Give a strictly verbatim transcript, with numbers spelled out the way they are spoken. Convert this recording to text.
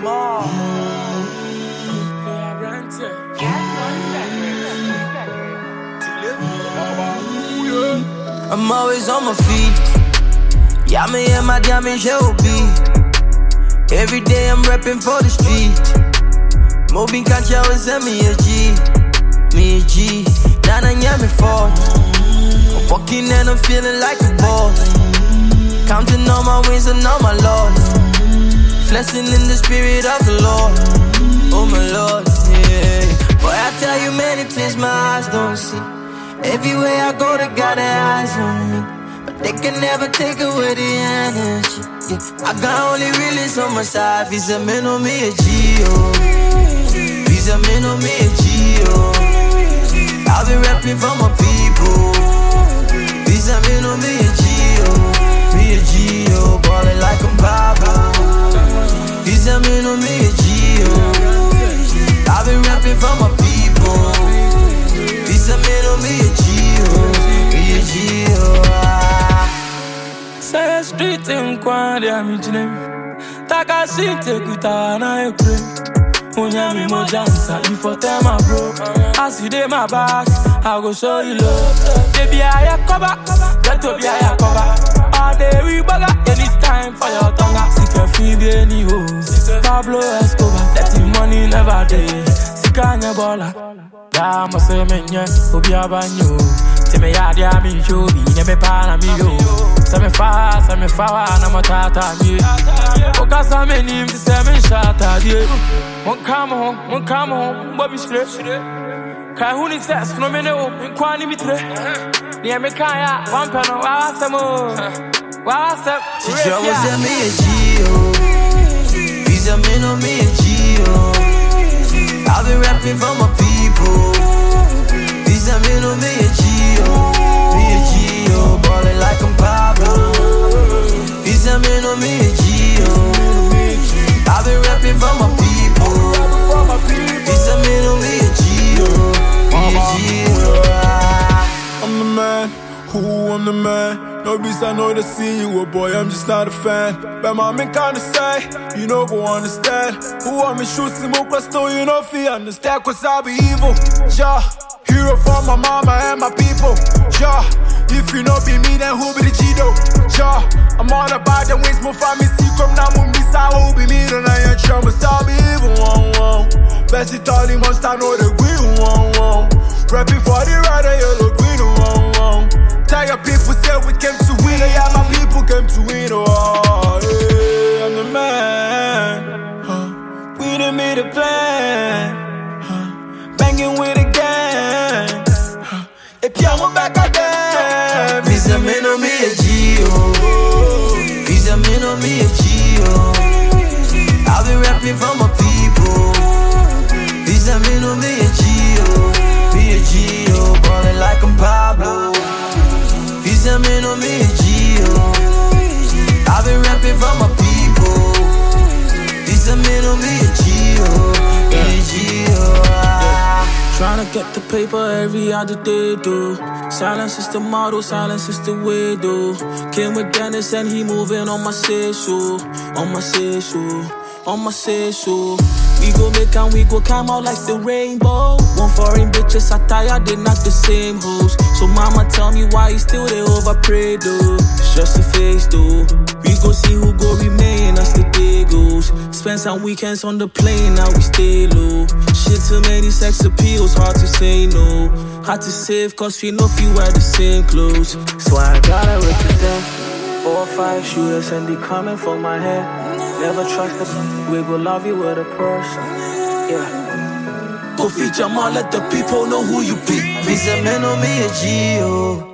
more. I'm always on my feet. Yeah, me and my diamond show be. Every day I'm repping for the street. Moving can't you always send me a G. Me a G. Now I am me fault. I'm walking and I'm feeling like a boss. Counting all my wins and all my loss. Blessing in the spirit of the Lord. Oh my Lord, yeah. Boy, I tell you many things my eyes don't see. Everywhere I go, they got their eyes on me, but they can never take away the energy. Yeah. I got only realness on my side. He's a man on me, a G O. He's a man on me, a G O. I've been rapping for my people. He's a man on me, a G O. Me a G O, ballin' like I'm Pablo. He's a man on me, a G O. I've been rapping for my people. He's a man on me, a G O. Me a G O. Say street in Kwande, I'm in name. Taka sinte kutana ekre. Unyami mojansa, you for tell my bro. As you dey my back, I go show you love. Baby, I cover, get to be I cover. All day we bugger, anytime for your tongue. Sick your feed any hoes. Pablo Escobar, let the money never day. Sick on your baller. Yeah, I'm a semen, yeah, Obi Abanyo. Tell me, yeah, yeah, me, show me, never pan me, yo. Send me fast, send me far, and I'm a tata, me. Focus on me, name the seven shot, yeah. Won't come home, won't come home, Bobby straight. Cry who needs sex from me, no, in Kwani Mitre. Near me, Kaya, one panel, what's the more? What's up? She always send me a G O. He's a man on me, a G O. I've been rapping for my people. He's a man on me, a G O. Me a G O, ballin' like I'm Pablo. He's a man on me, a G O. I've been rapping for my people. He's a man on me, a G O. Me a G O. I'm the man, who I'm the man. No beast, I know to see you, a boy, I'm just not a fan. But my man kinda say, you know, go understand. Who want me shoot some more still, you know, feel understand, cause I be evil. Yeah, hero for my mama and my people. Yeah, if you know be me, then who be the G-Do? Yeah, I'm all about the wings, more family, see, come now, move me, so who be me, then I ain't trouble, so I be evil, one, one. Best it all, the most I know the green, one, one. Rapping for the red, the yellow, green, one, one. Tiger people say we came to win, yeah, my people came to win, oh, yeah, I'm the man, huh. We done made a plan, huh. Banging with a gang, huh. If y'all back again. He's a man on me, a G O. He's a man on me, a G O. I've been rapping for my people. He's a man on me, a G O. Me a G O, ballin' like I'm Pablo. He's a man on me, a G O. I've been rapping for my people. He's a man on me, a G O. Me a G O. Tryna get the paper every other day, though. Silence is the model, silence is the way, though. Came with Dennis and he moving on my say-so. On my say-so, on my say-so. We go make and we go come out like the rainbow. One foreign bitches I tired, they not the same hoes. So mama tell me why you still they over pray, though. It's just a face, though. We go see who go remain as the day goes. Spend some weekends on the plane, now we stay low. Shit, too many sex appeals, hard to say no. Hard to save, cause we know few wear the same clothes. So I gotta represent. Four or five shooters and they coming for my head. Never trust them, we will love you with a person. Yeah. Go feature more, let the people know who you be. He's a man on me, a G O.